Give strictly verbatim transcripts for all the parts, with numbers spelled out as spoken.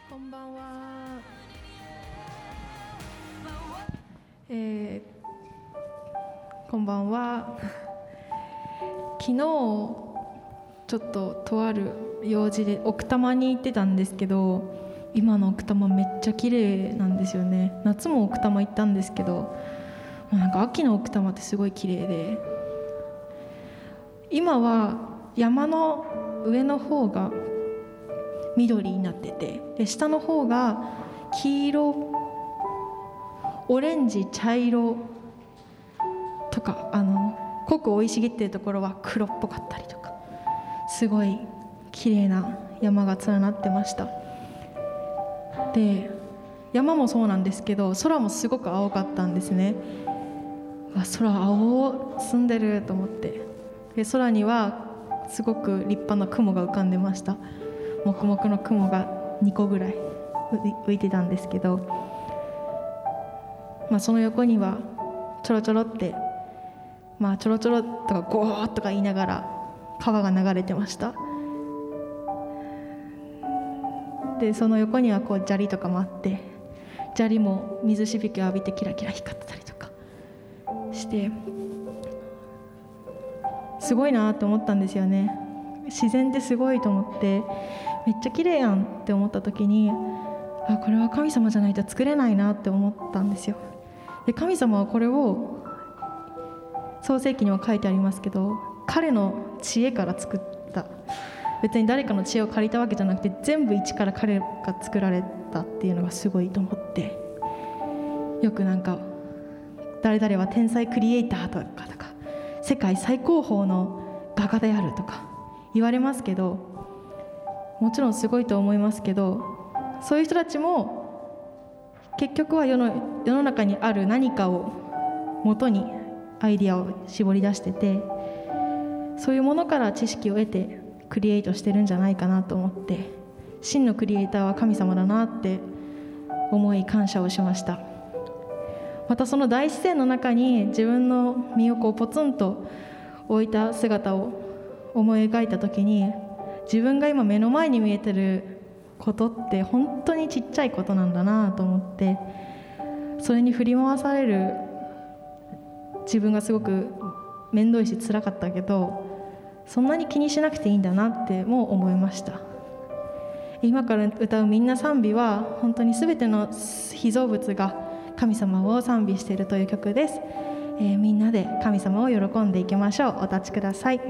こんばんは。えー、こんばんは。昨日ちょっととある用事で奥多摩に行ってたんですけど、今の奥多摩めっちゃ綺麗なんですよね。夏も奥多摩行ったんですけど、もうなんか秋の奥多摩ってすごい綺麗で、今は山の上の方が緑になってて、で下の方が黄色、オレンジ、茶色とか、あの濃く生い茂っているところは黒っぽかったりとか、すごい綺麗な山が連なってました。で山もそうなんですけど、空もすごく青かったんですね。あ、空青澄んでると思って、で空にはすごく立派な雲が浮かんでました。黙々の雲がにこぐらい浮いてたんですけど、まあ、その横にはちょろちょろって、まあ、ちょろちょろとかゴーとか言いながら川が流れてました。でその横にはこう砂利とかもあって、砂利も水しぶきを浴びてキラキラ光ってたりとかして、すごいなと思ったんですよね。自然ってすごいと思って、めっちゃ綺麗やんって思った時に、あ、これは神様じゃないと作れないなって思ったんですよ。で神様はこれを創世記にも書いてありますけど、彼の知恵から作った、別に誰かの知恵を借りたわけじゃなくて、全部一から彼が作られたっていうのがすごいと思って、よくなんか誰々は天才クリエイターとかとか、世界最高峰の画家であるとか言われますけど、もちろんすごいと思いますけど、そういう人たちも結局は世の、世の中にある何かを元にアイディアを絞り出してて、そういうものから知識を得てクリエイトしてるんじゃないかなと思って、真のクリエイターは神様だなって思い感謝をしました。またその大自然の中に自分の身をこうポツンと置いた姿を思い描いた時に、自分が今目の前に見えてることって本当にちっちゃいことなんだなと思って、それに振り回される自分がすごく面倒いし辛かったけど、そんなに気にしなくていいんだなっても思いました。今から歌うみんな賛美は本当に全ての被造物が神様を賛美しているという曲です。えー、みんなで神様を喜んでいきましょう。お立ちください。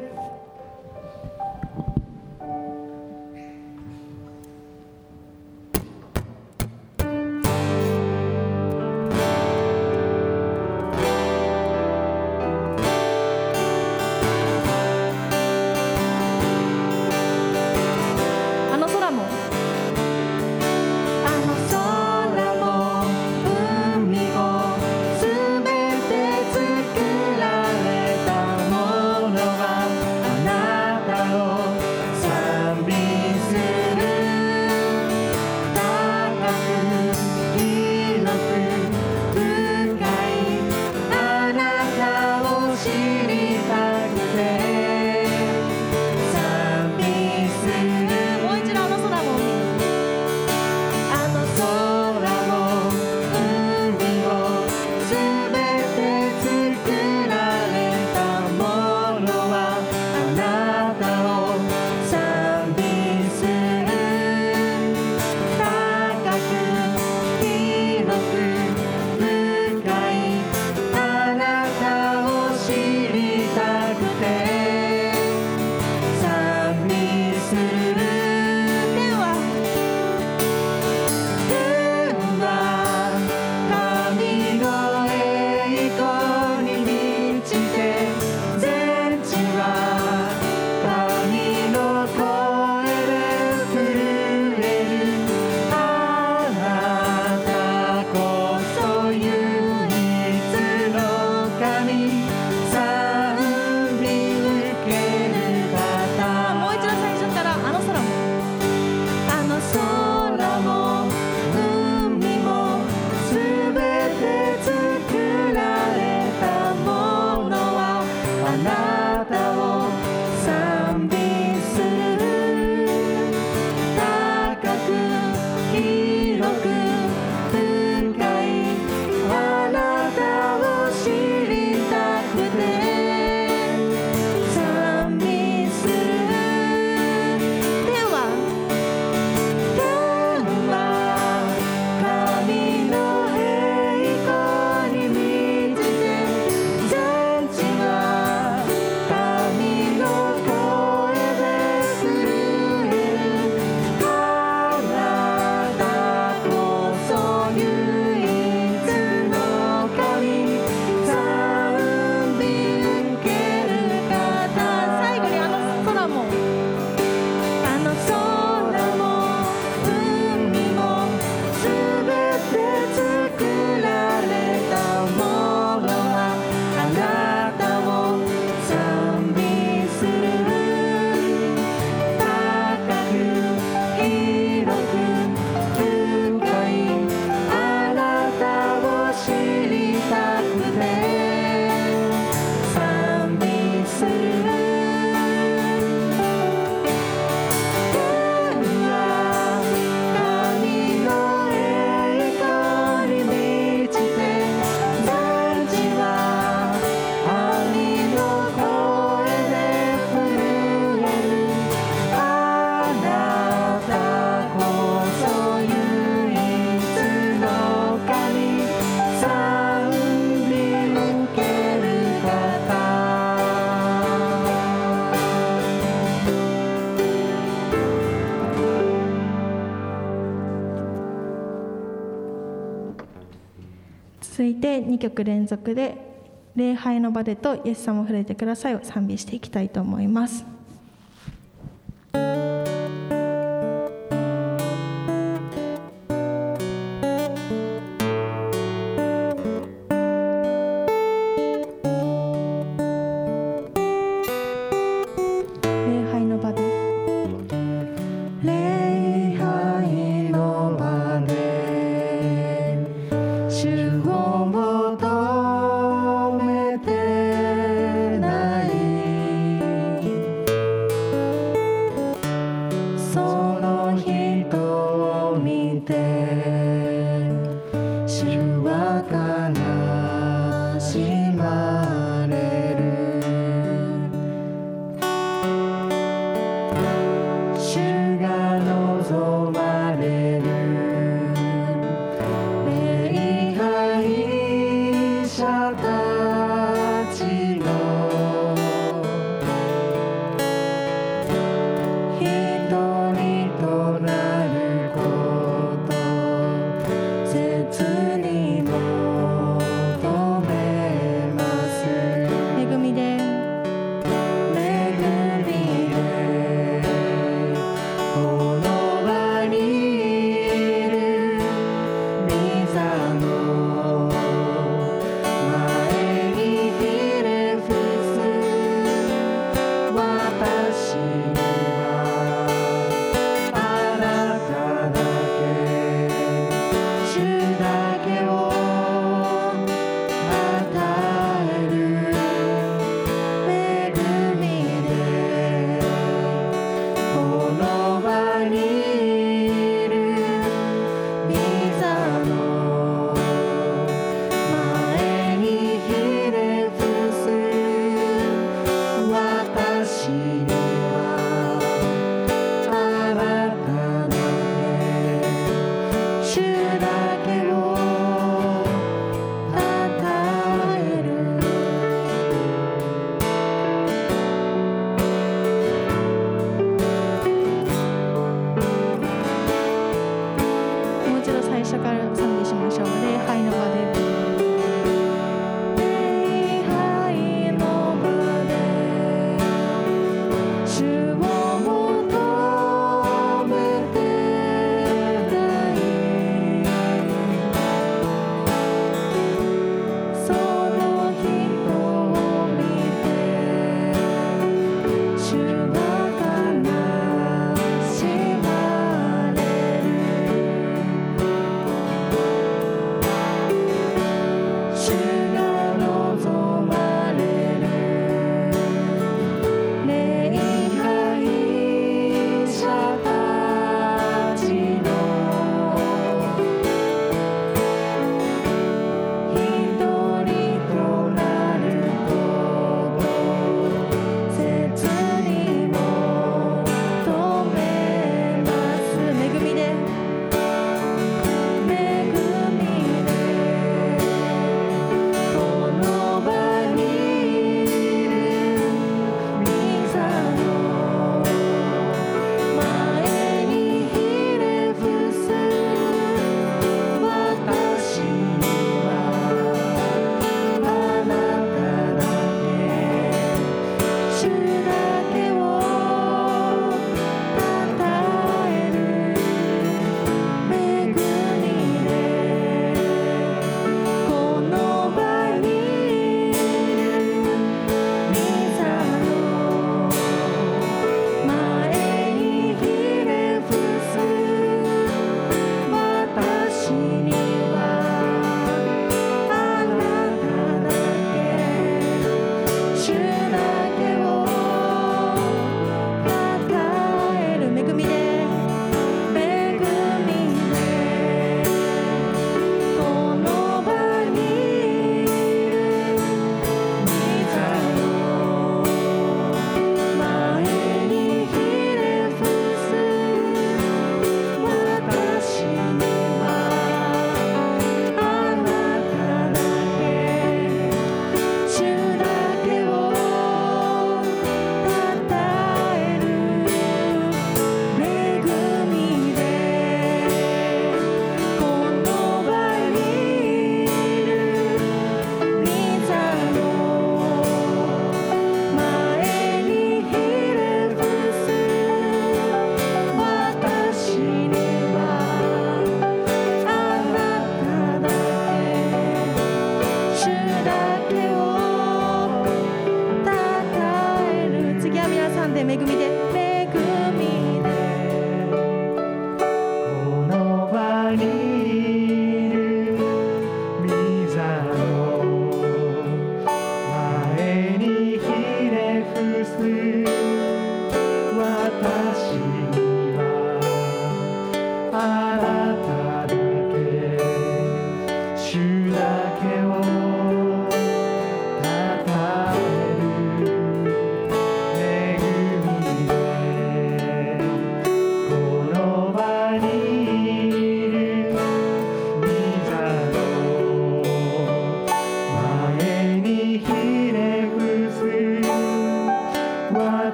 「 続いてにきょく連続で礼拝の場でとイエス様を触れてくださいを賛美していきたいと思います。 「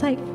さい。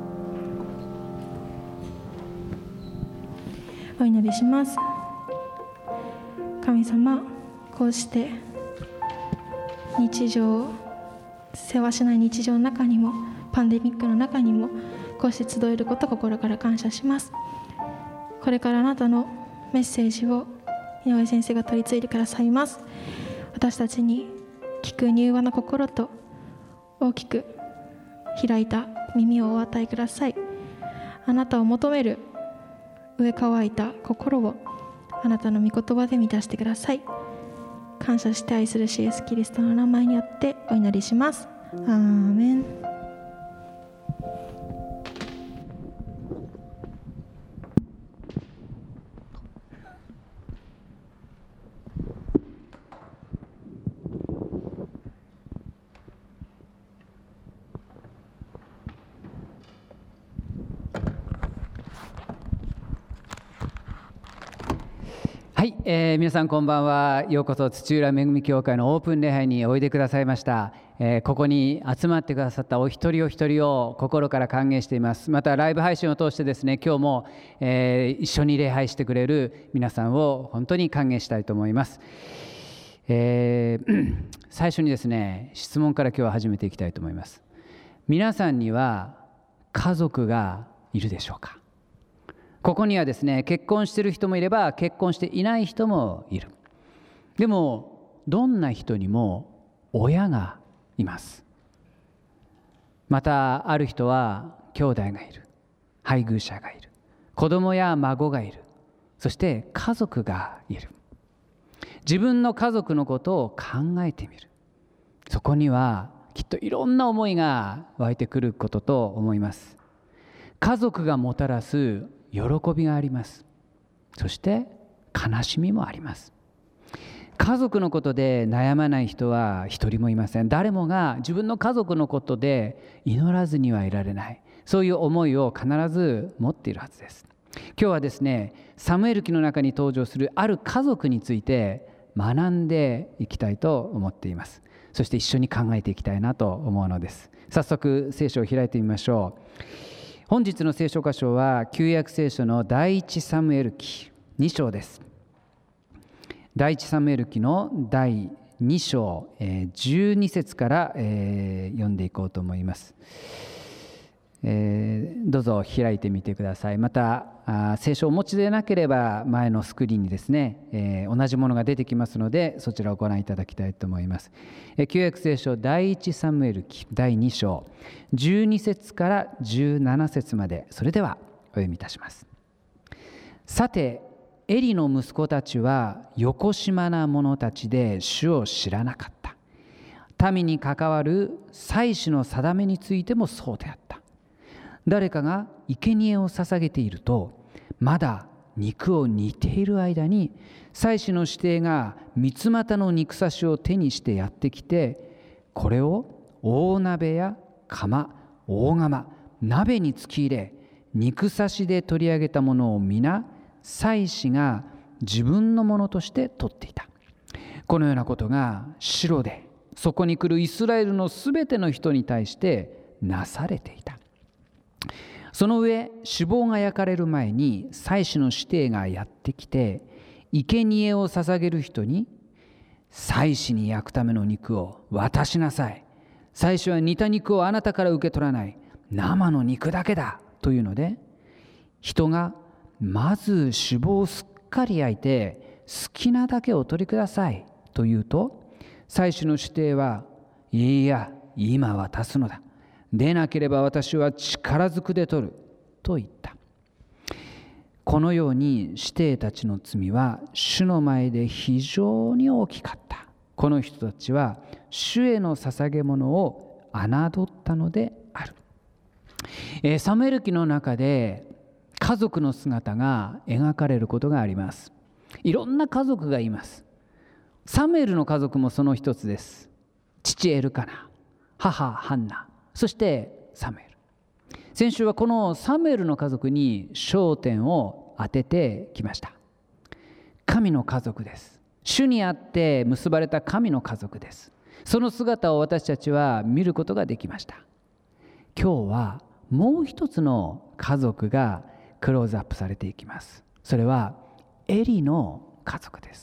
お祈りします。神様、こうして日常、せわしない日常の中にも、パンデミックの中にもこうして集えることを心から感謝します。これからあなたのメッセージを井上先生が取り継いでくださいます。私たちに聞く柔和な心と大きく開いた耳をお与えください。あなたを求める上乾いた心をあなたの御言葉で満たしてください。感謝して愛する主イエスキリストの名前によってお祈りします。アーメン。 はい、えー、皆さんこんばんは。ようこそ土浦恵み教会のオープン礼拝においでくださいました。えー、ここに集まってくださったお一人お一人を心から歓迎しています。またライブ配信を通してですね、今日も、えー、一緒に礼拝してくれる皆さんを本当に歓迎したいと思います。えー、最初にですね、質問から今日は始めていきたいと思います。皆さんには家族がいるでしょうか？ここにはですね、結婚している人もいれば結婚していない人もいる。でもどんな人にも親がいます。またある人は兄弟がいる、配偶者がいる、子供や孫がいる、そして家族がいる。自分の家族のことを考えてみる。そこにはきっといろんな思いが湧いてくることと思います。家族がもたらす喜びがあります。そして悲しみもあります。家族のことで悩まない人は一人もいません。誰もが自分の家族のことで祈らずにはいられない、そういう思いを必ず持っているはずです。今日はですね、サムエル記の中に登場するある家族について学んでいきたいと思っています。そして一緒に考えていきたいなと思うのです。早速聖書を開いてみましょう。本日の聖書箇所は旧約聖書の第一サムエル記に章です。第一サムエル記の第に章、えー、じゅうに節から、えー、読んでいこうと思います。えー、どうぞ開いてみてください。またあ聖書をお持ちでなければ前のスクリーンにですね、えー、同じものが出てきますのでそちらをご覧いただきたいと思います。えー、旧約聖書第一サムエル記第に章じゅうに節からじゅうなな節まで、それではお読みいたします。さてエリの息子たちはよこしまな者たちで主を知らなかった。民に関わる祭司の定めについてもそうであった。誰かが生贄を捧げていると、まだ肉を煮ている間に祭司の指定が三つ股の肉刺しを手にしてやってきて、これを大鍋や釜、大釜、鍋に突き入れ、肉刺しで取り上げたものを皆祭司が自分のものとして取っていた。このようなことがシロでそこに来るイスラエルのすべての人に対してなされていた。その上、脂肪が焼かれる前に祭司の指定がやってきて、生贄を捧げる人に、祭司に焼くための肉を渡しなさい。祭司は煮た肉をあなたから受け取らない。生の肉だけだ。というので、人がまず脂肪をすっかり焼いて、好きなだけお取りください。というと、祭司の指定は、いや、今渡すのだ。でなければ私は力ずくで取ると言った。このように師弟たちの罪は主の前で非常に大きかった。この人たちは主への捧げ物を侮ったのである。えー、サムエル記の中で家族の姿が描かれることがあります。いろんな家族がいます。サムエルの家族もその一つです。父エルカナ、母ハンナ、そしてサムエル。先週はこのサムエルの家族に焦点を当ててきました。神の家族です。主にあって結ばれた神の家族です。その姿を私たちは見ることができました。今日はもう一つの家族がクローズアップされていきます。それはエリの家族です。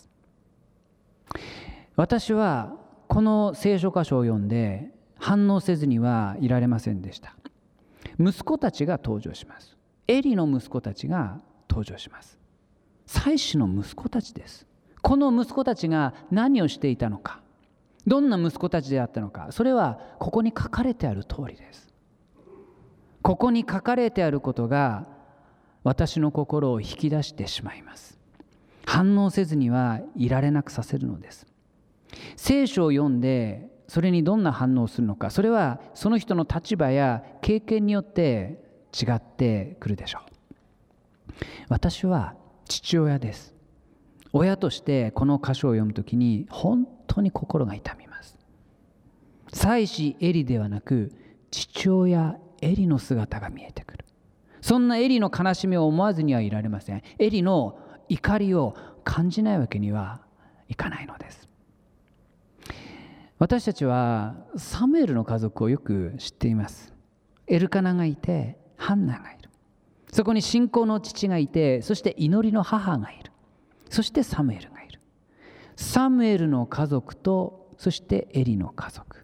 私はこの聖書箇所を読んで反応せずにはいられませんでした。息子たちが登場します。エリの息子たちが登場します。祭司の息子たちです。この息子たちが何をしていたのか、どんな息子たちであったのか、それはここに書かれてある通りです。ここに書かれてあることが私の心を引き出してしまいます。反応せずにはいられなくさせるのです。聖書を読んでそれにどんな反応をするのか、それはその人の立場や経験によって違ってくるでしょう。私は父親です。親としてこの箇所を読むときに本当に心が痛みます。祭司エリではなく父親エリの姿が見えてくる。そんなエリの悲しみを思わずにはいられません。エリの怒りを感じないわけにはいかないのです。私たちはサムエルの家族をよく知っています。エルカナがいてハンナがいる。そこに信仰の父がいて、そして祈りの母がいる。そしてサムエルがいる。サムエルの家族とそしてエリの家族、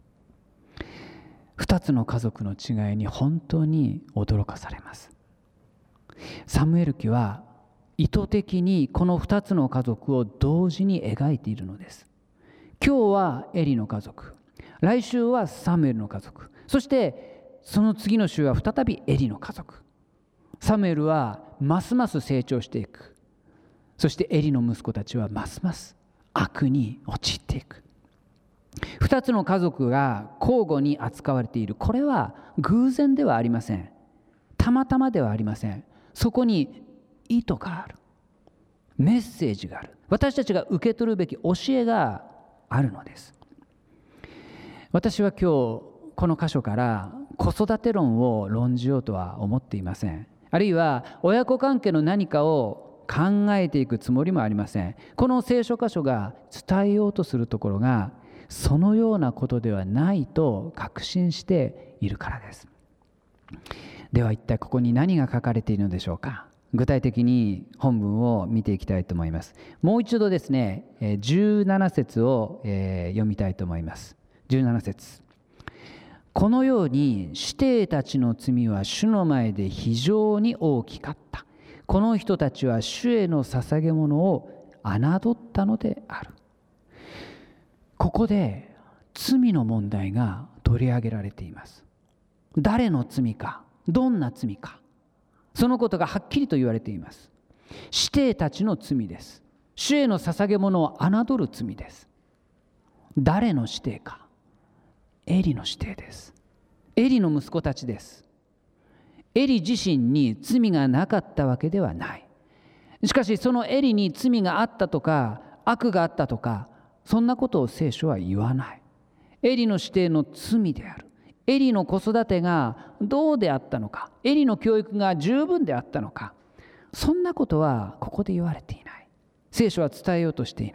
二つの家族の違いに本当に驚かされます。サムエル記は意図的にこの二つの家族を同時に描いているのです。今日はエリの家族、来週はサムエルの家族、そしてその次の週は再びエリの家族。サムエルはますます成長していく。そしてエリの息子たちはますます悪に陥っていく。二つの家族が交互に扱われている。これは偶然ではありません。たまたまではありません。そこに意図がある。メッセージがある。私たちが受け取るべき教えがあるのです。私は今日この箇所から子育て論を論じようとは思っていません。あるいは親子関係の何かを考えていくつもりもありません。この聖書箇所が伝えようとするところがそのようなことではないと確信しているからです。では一体ここに何が書かれているのでしょうか。具体的に本文を見ていきたいと思います。もう一度ですね、じゅうなな節を読みたいと思います。じゅうなな節。このように師弟たちの罪は主の前で非常に大きかった。この人たちは主への捧げ物を侮ったのである。ここで罪の問題が取り上げられています。誰の罪か、どんな罪か、そのことがはっきりと言われています。師弟たちの罪です。主への捧げ物を侮る罪です。誰の師弟か、エリの師弟です。エリの息子たちです。エリ自身に罪がなかったわけではない。しかしそのエリに罪があったとか悪があったとか、そんなことを聖書は言わない。エリの師弟の罪である。エリの子育てがどうであったのか、エリの教育が十分であったのか、そんなことはここで言われていない。聖書は伝えようとしていない。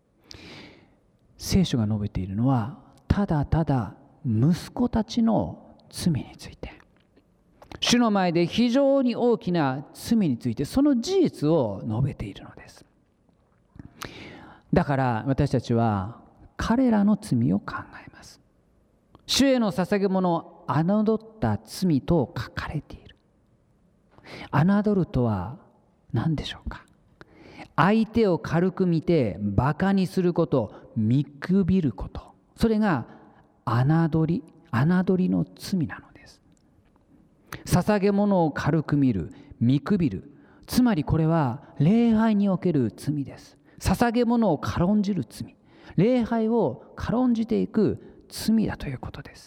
聖書が述べているのはただただ息子たちの罪について、主の前で非常に大きな罪について、その事実を述べているのです。だから私たちは彼らの罪を考えます。主への捧げ物を侮った罪と書かれている。侮るとは何でしょうか。相手を軽く見てバカにすること、見くびること、それが侮り、侮りの罪なのです。捧げ物を軽く見る、見くびる、つまりこれは礼拝における罪です。捧げ物を軽んじる罪、礼拝を軽んじていく罪だということです。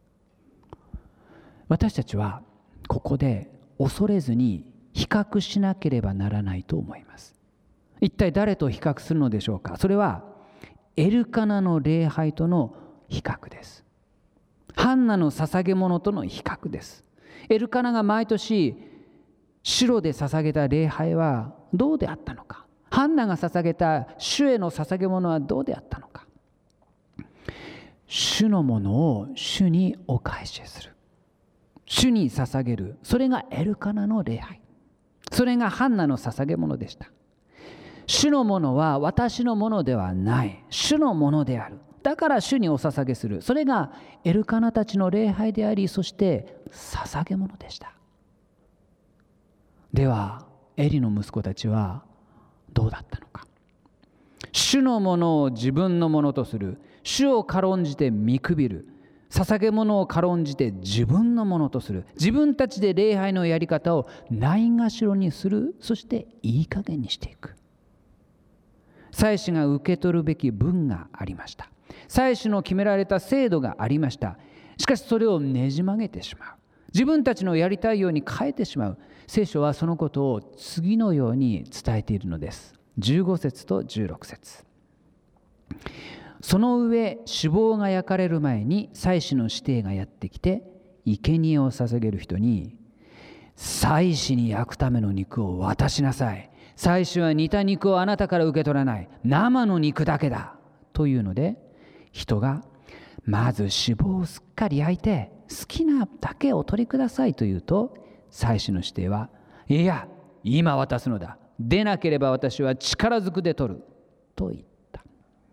私たちはここで恐れずに比較しなければならないと思います。一体誰と比較するのでしょうか。それはエルカナの礼拝との比較です。ハンナの捧げ物との比較です。エルカナが毎年シロで捧げた礼拝はどうであったのか、ハンナが捧げた主への捧げ物はどうであったのか。主のものを主にお返しする、 主に捧げる、それがエルカナの礼拝、それがハンナの捧げ物でした。主のものは私のものではない、主のものである。だから主にお捧げする、それがエルカナたちの礼拝であり、そして捧げ物でした。ではエリの息子たちはどうだったのか。主のものを自分のものとする、主を軽んじて見くびる、捧げ物を軽んじて自分のものとする、自分たちで礼拝のやり方をないがしろにする、そしていい加減にしていく。祭司が受け取るべき分がありました。祭司の決められた制度がありました。しかしそれをねじ曲げてしまう、自分たちのやりたいように変えてしまう。聖書はそのことを次のように伝えているのです。じゅうご節とじゅうろく節。その上、脂肪が焼かれる前に祭司の指定がやってきて、生贄を捧げる人に、祭司に焼くための肉を渡しなさい。祭司は煮た肉をあなたから受け取らない。生の肉だけだ。というので、人がまず脂肪をすっかり焼いて、好きなだけお取りくださいと言うと、祭司の指定は、いや、今渡すのだ。でなければ私は力ずくで取る。と言った。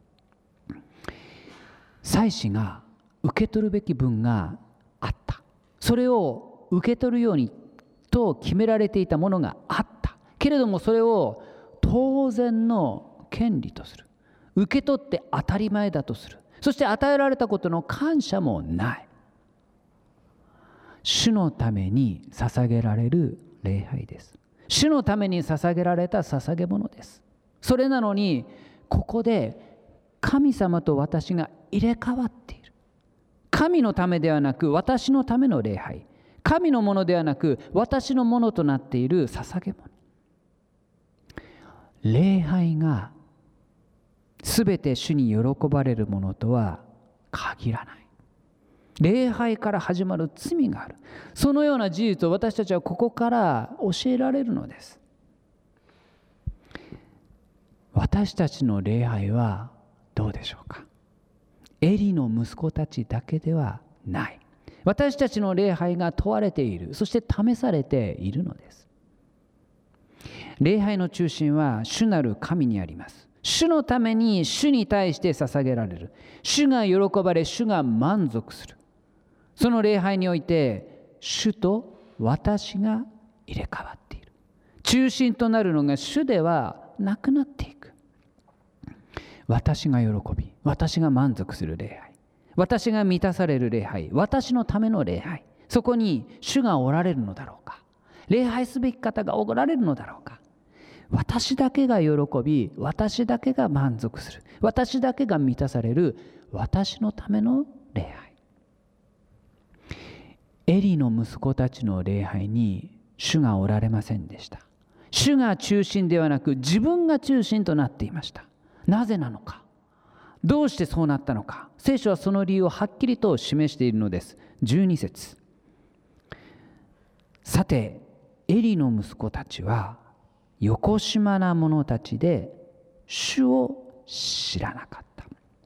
祭司が受け取るべき分があった。それを受け取るようにと決められていたものがあった。けれどもそれを当然の権利とする。受け取って当たり前だとする。そして与えられたことの感謝もない。主のために捧げられる礼拝です。主のために捧げられた捧げ物です。それなのにここで神様と私が入れ替わっている。神のためではなく私のための礼拝、神のものではなく私のものとなっている捧げ物。礼拝がすべて主に喜ばれるものとは限らない。礼拝から始まる罪がある。そのような事実を私たちはここから教えられるのです。私たちの礼拝はどうでしょうか。エリの息子たちだけではない。私たちの礼拝が問われている、そして試されているのです。礼拝の中心は主なる神にあります。主のために主に対して捧げられる。主が喜ばれ、主が満足する。その礼拝において主と私が入れ替わっている。中心となるのが主ではなくなっていく。私が喜び、私が満足する礼拝、私が満たされる礼拝、私のための礼拝、そこに主がおられるのだろうか。礼拝すべき方がおられるのだろうか。私だけが喜び、私だけが満足する、私だけが満たされる、私のための礼拝。エリの息子たちの礼拝に主がおられませんでした。主が中心ではなく自分が中心となっていました。なぜなのか、どうしてそうなったのか、聖書はその理由をはっきりと示しているのです。じゅうに節。さてエリの息子たちはよこしまな者たちで主を知らなかった。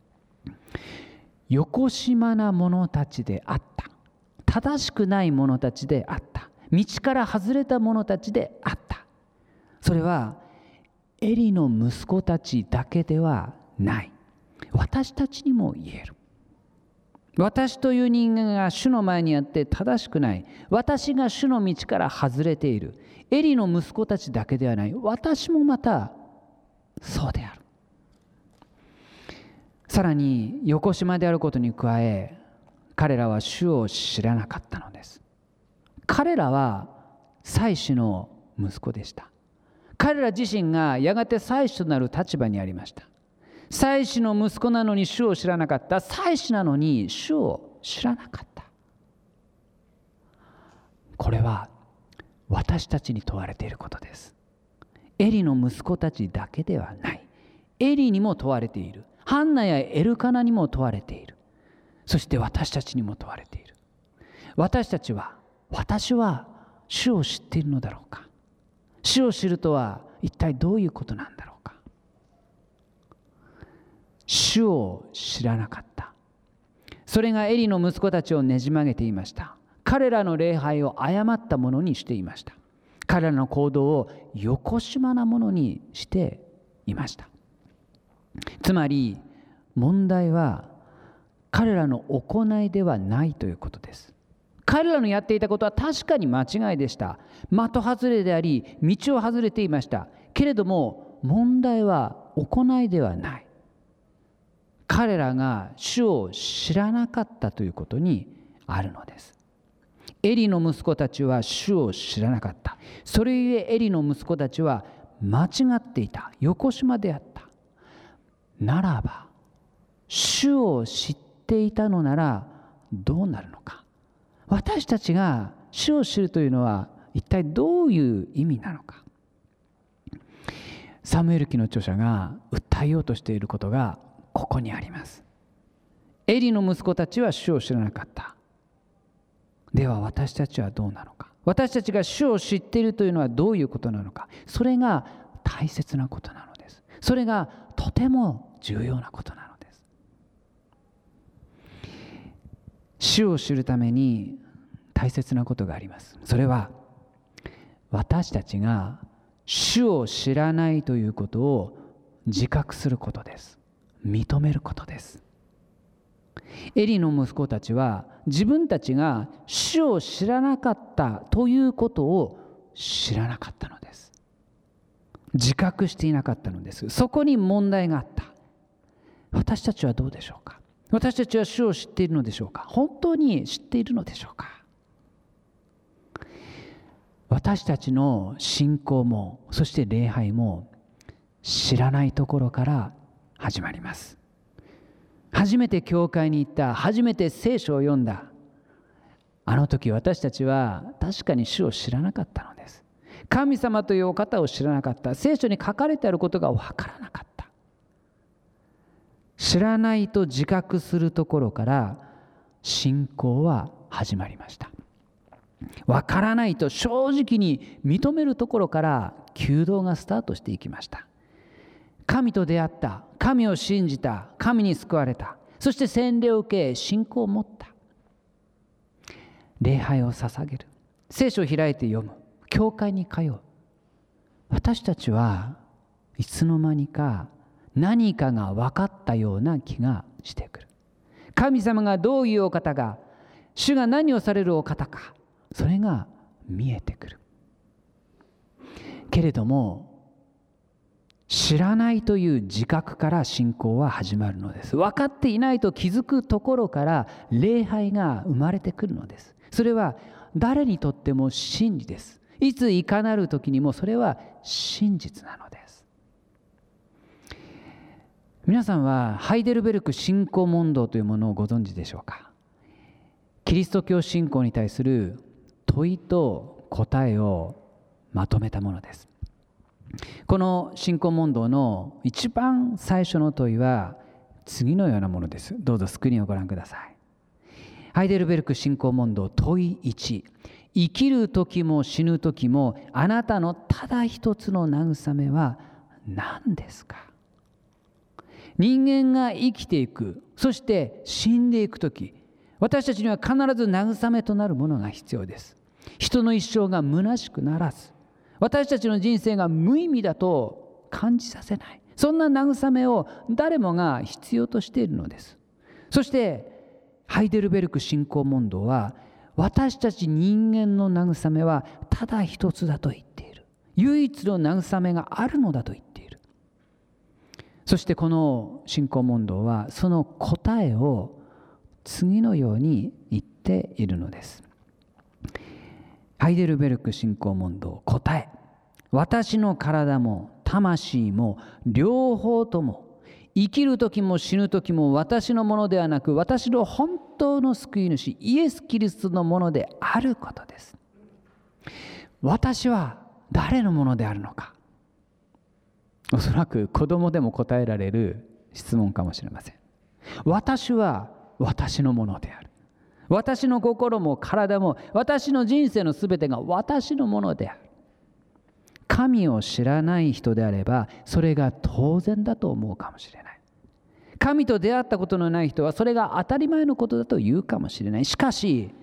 よこしまな者たちであった。正しくない者たちであった。道から外れた者たちであった。それはエリの息子たちだけではない。私たちにも言える。私という人間が主の前にあって正しくない。私が主の道から外れている。エリの息子たちだけではない。私もまたそうである。さらによこしまであることに加え、彼らは主を知らなかったのです。彼らは祭司の息子でした。彼ら自身がやがて祭司となる立場にありました。祭司の息子なのに主を知らなかった。祭司なのに主を知らなかった。これは私たちに問われていることです。エリの息子たちだけではない。エリにも問われている。ハンナやエルカナにも問われている。そして私たちにも問われている。私たちは、私は主を知っているのだろうか。主を知るとは一体どういうことなんだろうか。主を知らなかった。それがエリの息子たちをねじ曲げていました。 彼らの礼拝を誤ったものにしていました。彼らの行動をよこしまなものにしていました。つまり問題は彼らの行いではないということです。彼らのやっていたことは確かに間違いでした。的外れであり、道を外れていました。けれども問題は行いではない。彼らが主を知らなかったということにあるのです。エリの息子たちは主を知らなかった。それゆえエリの息子たちは間違っていた。よこしまであった。ならば主を知っていたのならどうなるのか。私たちが主を知るというのは一体どういう意味なのか。サムエル記の著者が訴えようとしていることがここにあります。エリの息子たちは主を知らなかった。では私たちはどうなのか。私たちが主を知っているというのはどういうことなのか。それが大切なことなのです。それがとても重要なことなのです。主を知るために大切なことがあります。それは私たちが主を知らないということを自覚することです。認めることです。エリの息子たちは自分たちが主を知らなかったということを知らなかったのです。自覚していなかったのです。そこに問題があった。私たちはどうでしょうか。私たちは主を知っているのでしょうか。本当に知っているのでしょうか。私たちの信仰もそして礼拝も知らないところから始まります。初めて教会に行った、初めて聖書を読んだ、あの時私たちは確かに主を知らなかったのです。神様というお方を知らなかった。聖書に書かれてあることが分からなかった。知らないと自覚するところから信仰は始まりました。分からないと正直に認めるところから求道がスタートしていきました。神と出会った、神を信じた、神に救われた、そして洗礼を受け信仰を持った。礼拝を捧げる、聖書を開いて読む、教会に通う。私たちはいつの間にか何かが分かったような気がしてくる。神様がどういうお方か、主が何をされるお方か、それが見えてくる。けれども知らないという自覚から信仰は始まるのです。分かっていないと気づくところから礼拝が生まれてくるのです。それは誰にとっても真理です。いついかなる時にもそれは真実なのです。皆さんはハイデルベルク信仰問答というものをご存知でしょうか。キリスト教信仰に対する問いと答えをまとめたものです。この信仰問答の一番最初の問いは次のようなものです。どうぞスクリーンをご覧ください。ハイデルベルク信仰問答問いいち、生きる時も死ぬ時もあなたのただ一つの慰めは何ですか。人間が生きていく、そして死んでいく時、私たちには必ず慰めとなるものが必要です。人の一生が虚しくならず、私たちの人生が無意味だと感じさせない、そんな慰めを誰もが必要としているのです。そしてハイデルベルク信仰問答は、私たち人間の慰めはただ一つだと言っている。唯一の慰めがあるのだと言っている。そしてこの信仰問答はその答えを次のように言っているのです。ハイデルベルク信仰問答答え、私の体も魂も両方とも生きる時も死ぬ時も私のものではなく、私の本当の救い主イエス・キリストのものであることです。私は誰のものであるのか、おそらく子供でも答えられる質問かもしれません。私は私のものである。私の心も体も私の人生のすべてが私のものである。神を知らない人であればそれが当然だと思うかもしれない。神と出会ったことのない人はそれが当たり前のことだと言うかもしれない。しかし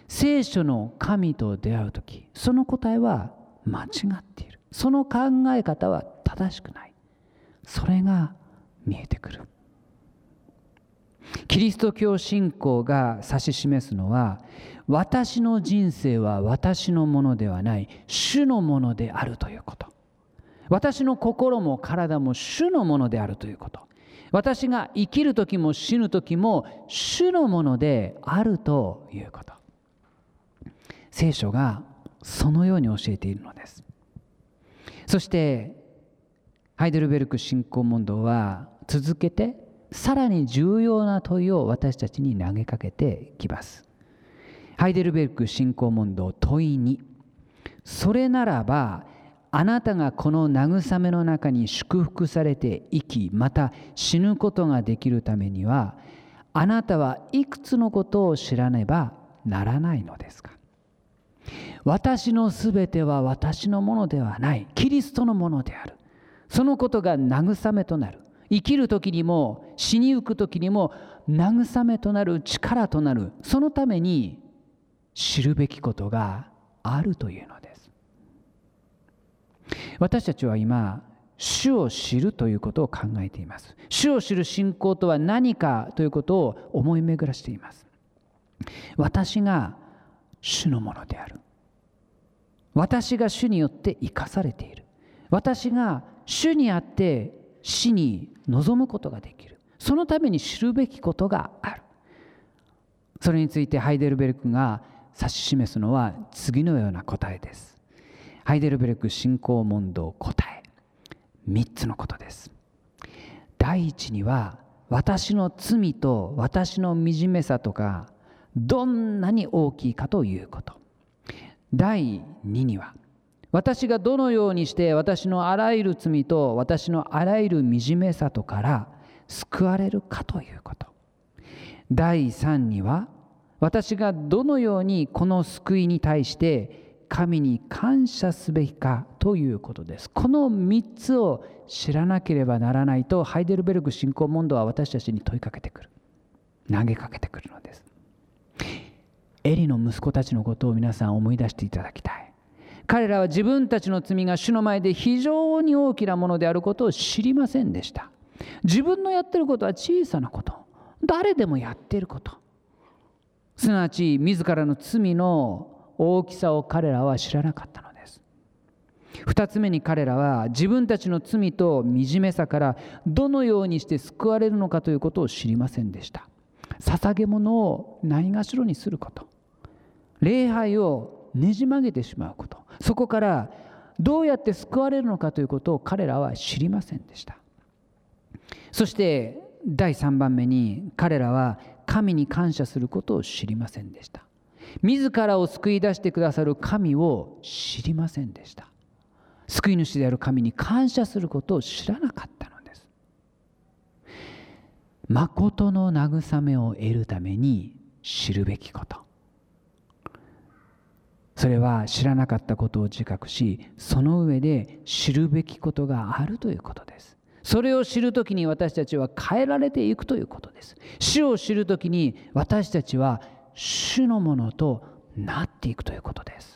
聖書の神と出会うとき、その答えは間違っている。その考え方は正しくない。それが見えてくる。キリスト教信仰が指し示すのは、私の人生は私のものではない、主のものであるということ。私の心も体も主のものであるということ。私が生きる時も死ぬ時も主のものであるということ。聖書がそのように教えているのです。そしてハイデルベルク信仰問答は続けてさらに重要な問いを私たちに投げかけてきます。ハイデルベルク信仰問答問いに、それならばあなたがこの慰めの中に祝福されて生き、また死ぬことができるためには、あなたはいくつのことを知らねばならないのですか。私のすべては私のものではない、キリストのものである。そのことが慰めとなる。生きる時にも死にゆく時にも慰めとなる、力となる。そのために知るべきことがあるというのです。私たちは今、主を知るということを考えています。主を知る信仰とは何かということを思い巡らしています。私が主のものである。私が主によって生かされている。私が主にあって死に臨むことができる。そのために知るべきことがある。それについてハイデルベルクが指し示すのは次のような答えです。ハイデルベルク信仰問答答え、みっつのことです。第一には、私の罪と私の惨めさとかどんなに大きいかということ。第二には、私がどのようにして私のあらゆる罪と私のあらゆる惨めさとから救われるかということ。第三には、私がどのようにこの救いに対して神に感謝すべきかということです。このみっつを知らなければならないと、ハイデルベルク信仰問答は私たちに問いかけてくる。投げかけてくるのです。エリの息子たちのことを皆さん思い出していただきたい。彼らは自分たちの罪が主の前で非常に大きなものであることを知りませんでした。自分のやっていることは小さなこと、誰でもやっていること、すなわち自らの罪の大きさを彼らは知らなかったのです。二つ目に、彼らは自分たちの罪と惨めさからどのようにして救われるのかということを知りませんでした。捧げ物をないがしろにすること、礼拝をねじ曲げてしまうこと、そこからどうやって救われるのかということを彼らは知りませんでした。そしてだいさんばんめに、彼らは神に感謝することを知りませんでした。自らを救い出してくださる神を知りませんでした。救い主である神に感謝することを知らなかったのです。誠の慰めを得るために知るべきこと、それは知らなかったことを自覚し、その上で知るべきことがあるということです。それを知るときに私たちは変えられていくということです。主を知るときに私たちは主のものとなっていくということです。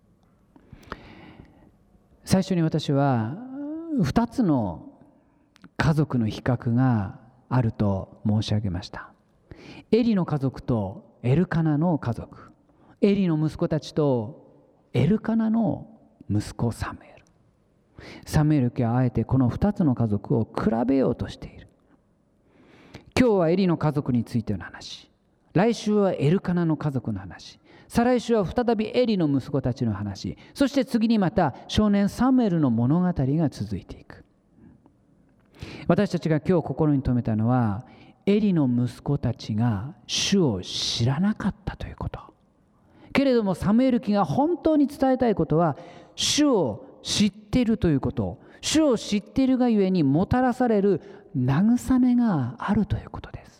最初に私はふたつの家族の比較があると申し上げました。エリの家族とエルカナの家族、エリの息子たちとエルカナの息子サムエル。サムエル家はあえてこのふたつの家族を比べようとしている。今日はエリの家族についての話、来週はエルカナの家族の話、再来週は再びエリの息子たちの話、そして次にまた少年サムエルの物語が続いていく。私たちが今日心に留めたのは、エリの息子たちが主を知らなかったということ。けれどもサムエル記が本当に伝えたいことは、主を知っているということ、主を知っているがゆえにもたらされる慰めがあるということです。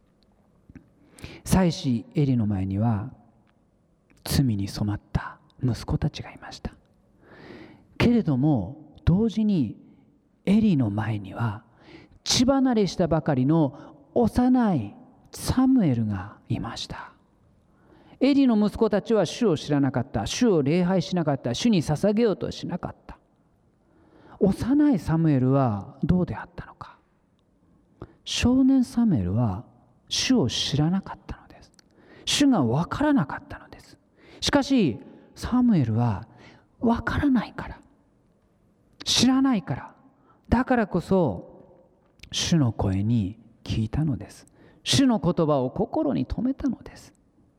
祭司エリの前には罪に染まった息子たちがいました。けれども同時にエリの前には血離れしたばかりの幼いサムエルがいました。 エリの息子たちは主を知らなかった。主を礼拝しなかった。主に捧げようとはしなかった。幼いサムエルはどうであったのか。少年サムエルは主を知らなかったのです。主が分からなかったのです。しかしサムエルは分からないから、知らないから、だからこそ主の声に聞いたのです。主の言葉を心に留めたのです。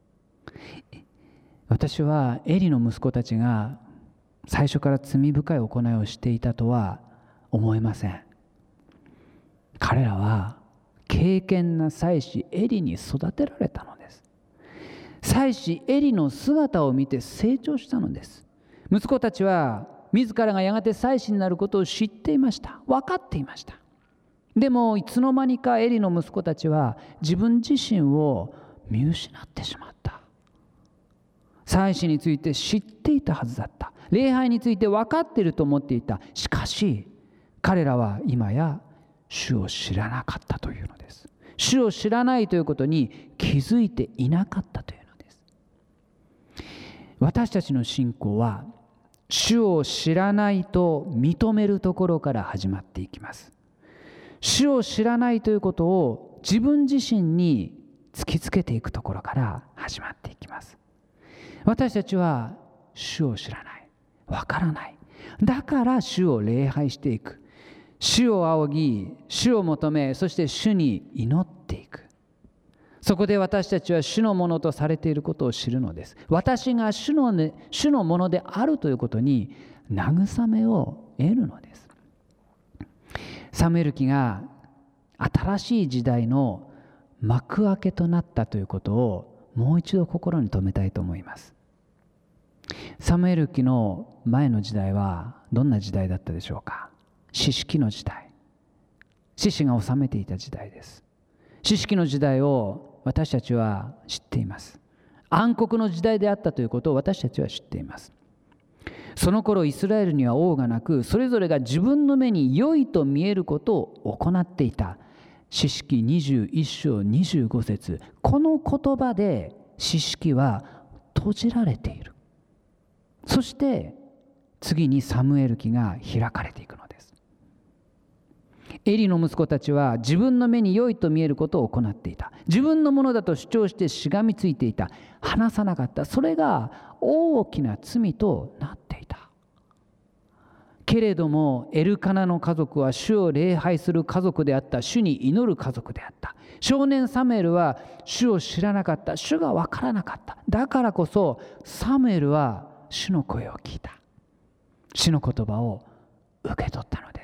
私はエリの息子たちが最初から罪深い行いをしていたとは思えません。彼らは敬虔な祭司エリに育てられたのです。祭司エリの姿を見て成長したのです。息子たちは自らがやがて祭司になることを知っていました。分かっていました。でもいつの間にかエリの息子たちは自分自身を見失ってしまった。祭司について知っていたはずだった。礼拝について分かっていると思っていた。しかし彼らは今や主を知らなかったというのです。主を知らないということに気づいていなかったというのです。私たちの信仰は主を知らないと認めるところから始まっていきます。主を知らないということを自分自身に突きつけていくところから始まっていきます。私たちは主を知らない、わからない。だから主を礼拝していく。主を仰ぎ、主を求め、そして主に祈っていく。そこで私たちは主のものとされていることを知るのです。私が主の、ね、主のものであるということに慰めを得るのです。サムエル記が新しい時代の幕開けとなったということをもう一度心に留めたいと思います。サムエル記の前の時代はどんな時代だったでしょうか。士式の時代、士師が治めていた時代です。士式の時代を私たちは知っています。暗黒の時代であったということを私たちは知っています。その頃イスラエルには王がなく、それぞれが自分の目に良いと見えることを行っていた。士式にじゅういっ章にじゅうご節、この言葉で士式は閉じられている。そして次にサムエル記が開かれていくのです。エリの息子たちは自分の目に良いと見えることを行っていた。自分のものだと主張してしがみついていた。話さなかった。それが大きな罪となっていた。けれどもエルカナの家族は主を礼拝する家族であった。主に祈る家族であった。少年サムエルは主を知らなかった。主が分からなかった。だからこそサムエルは主の声を聞いた。主の言葉を受け取ったのです。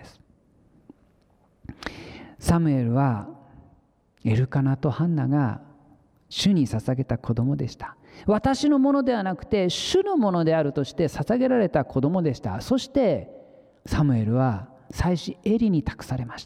サムエルはエルカナとハンナが主に捧げた子供でした。私のものではなくて主のものであるとして捧げられた子供でした。そしてサムエルは祭司エリに託されました。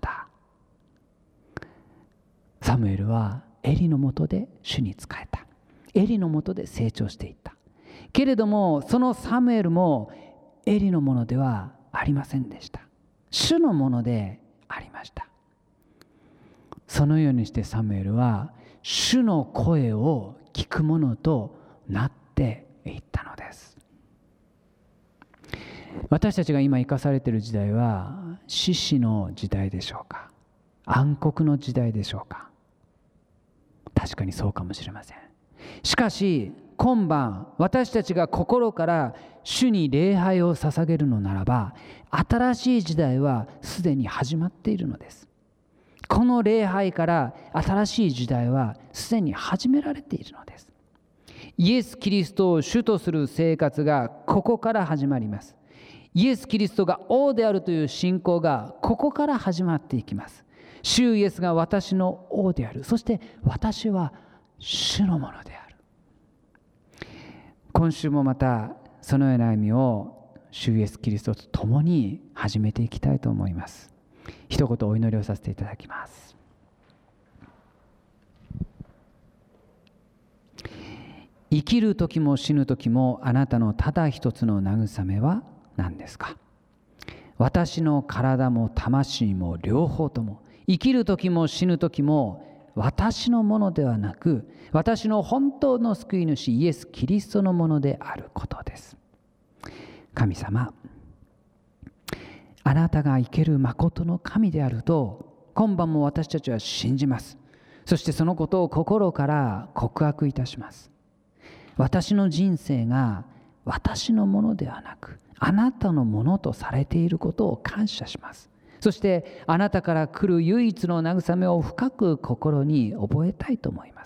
サムエルはエリのもとで主に仕えた。エリのもとで成長していった。けれどもそのサムエルもエリのものではありませんでした。主のものでありました。そのようにしてサムエルは主の声を聞くものとなっていったのです。私たちが今生かされている時代は士師の時代でしょうか、暗黒の時代でしょうか。確かにそうかもしれません。しかし今晩私たちが心から主に礼拝を捧げるのならば、新しい時代はすでに始まっているのです。この礼拝から新しい時代はすでに始められているのです。イエス・キリストを主とする生活がここから始まります。イエス・キリストが王であるという信仰がここから始まっていきます。主イエスが私の王である。そして私は主のものである。今週もまたそのような歩みを主イエス・キリストと共に始めていきたいと思います。一言お祈りをさせていただきます。生きる時も死ぬ時もあなたのただ一つの慰めは何ですか。私の体も魂も両方とも、生きる時も死ぬ時も私のものではなく、私の本当の救い主イエス・キリストのものであることです。神様、あなたが生ける誠の神であると今晩も私たちは信じます。そしてそのことを心から告白いたします。私の人生が私のものではなくあなたのものとされていることを感謝します。そしてあなたから来る唯一の慰めを深く心に覚えたいと思います。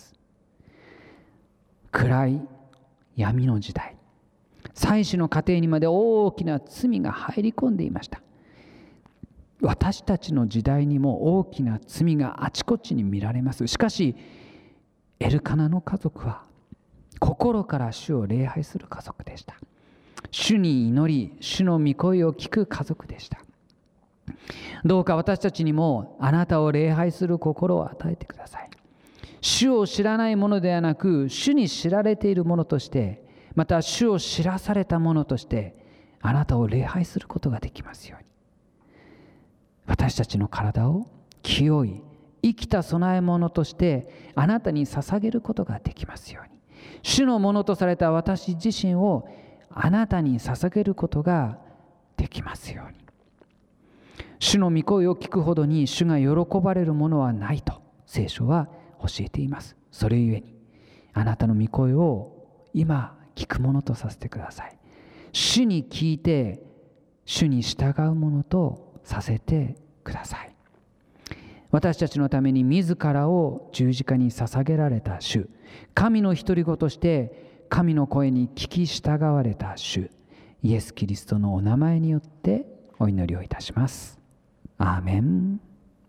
暗い闇の時代、祭司の家庭にまで大きな罪が入り込んでいました。私たちの時代にも大きな罪があちこちに見られます。しかしエルカナの家族は心から主を礼拝する家族でした。主に祈り、主の御声を聞く家族でした。どうか私たちにもあなたを礼拝する心を与えてください。主を知らないものではなく、主に知られているものとして、また主を知らされたものとしてあなたを礼拝することができますように。私たちの体を清い生きた供え物としてあなたに捧げることができますように。主のものとされた私自身をあなたに捧げることができますように。主の御声を聞くほどに主が喜ばれるものはないと聖書は教えています。それゆえにあなたの御声を今聞くものとさせてください。主に聞いて主に従うものとさせてください。私たちのために自らを十字架に捧げられた主、神の独り子として神の声に聞き従われた主イエス・キリストのお名前によってお祈りをいたします。アーメン。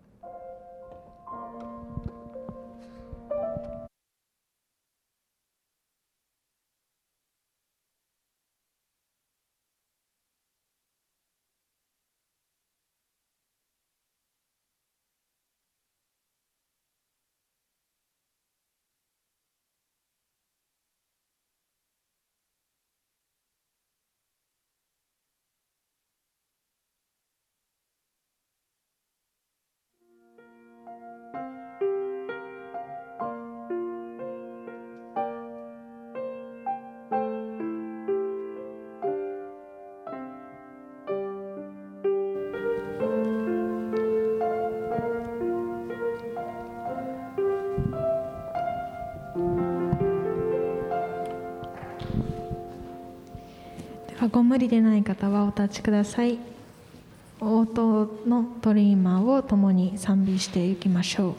ご無理でない方はお立ちください。応答のトリーマーを共に賛美していきましょう。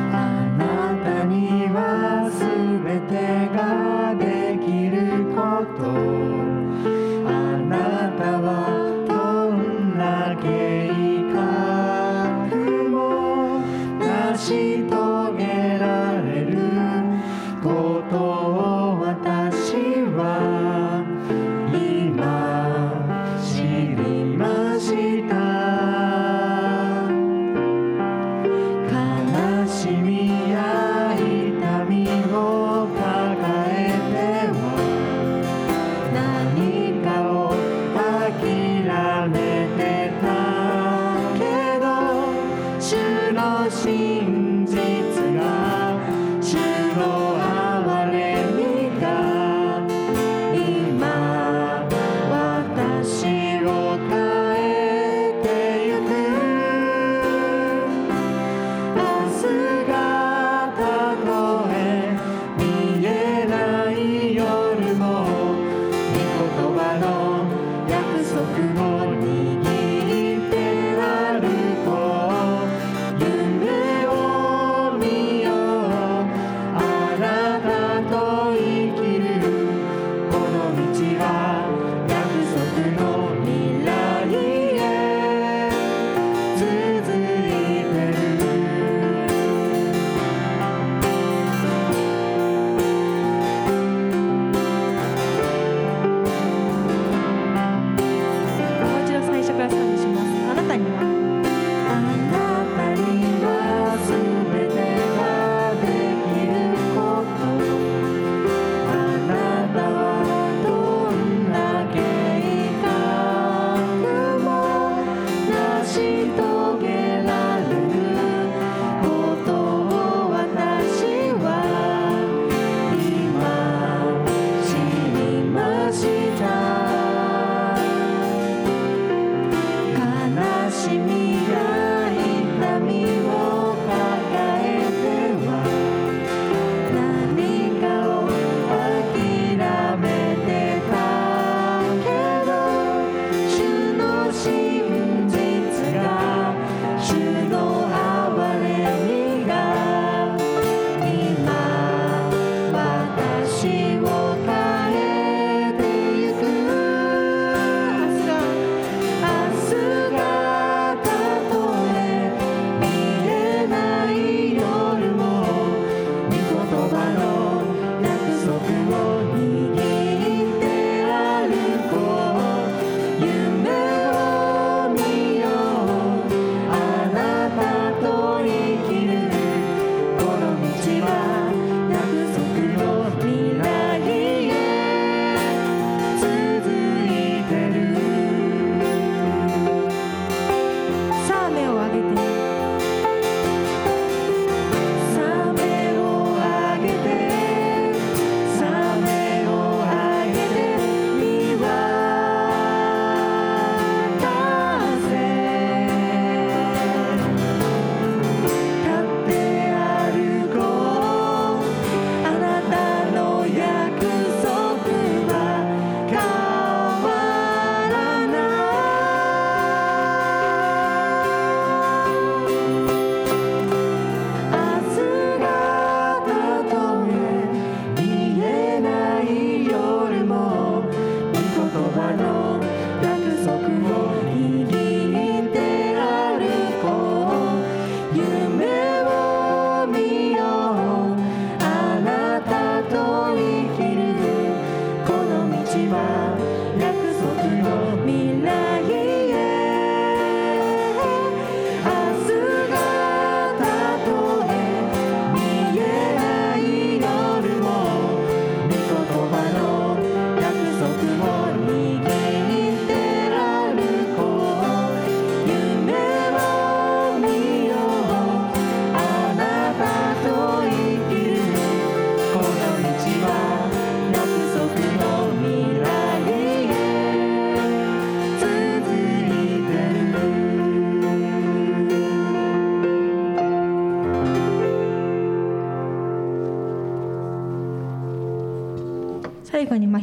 あなたにはすべてができること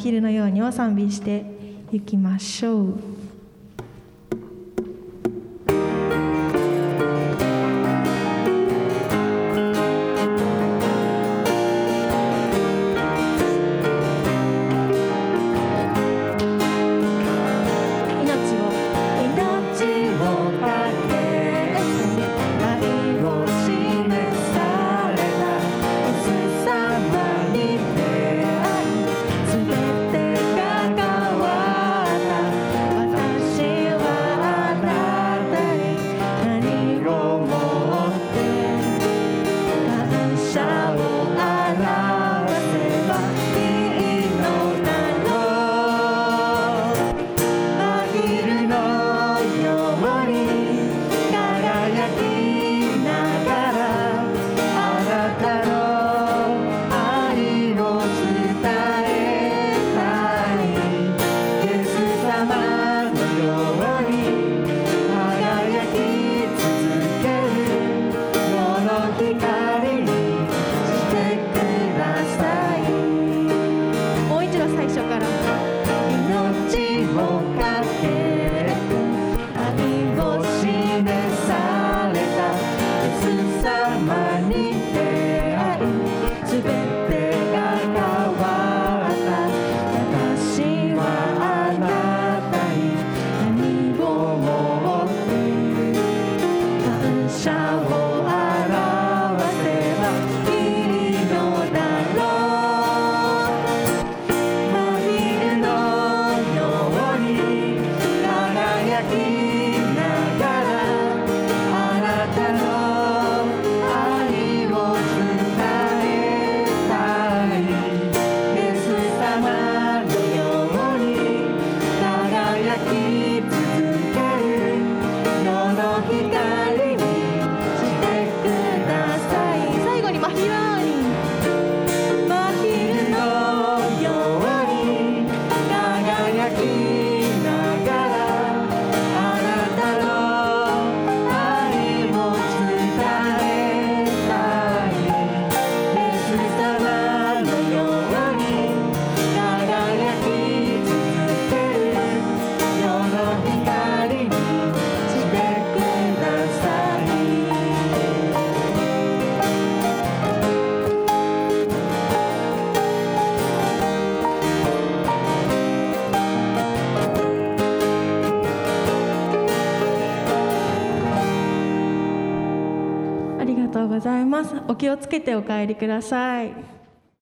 昼のようにを賛美していきましょう。ありがとうございます。お気をつけてお帰りください。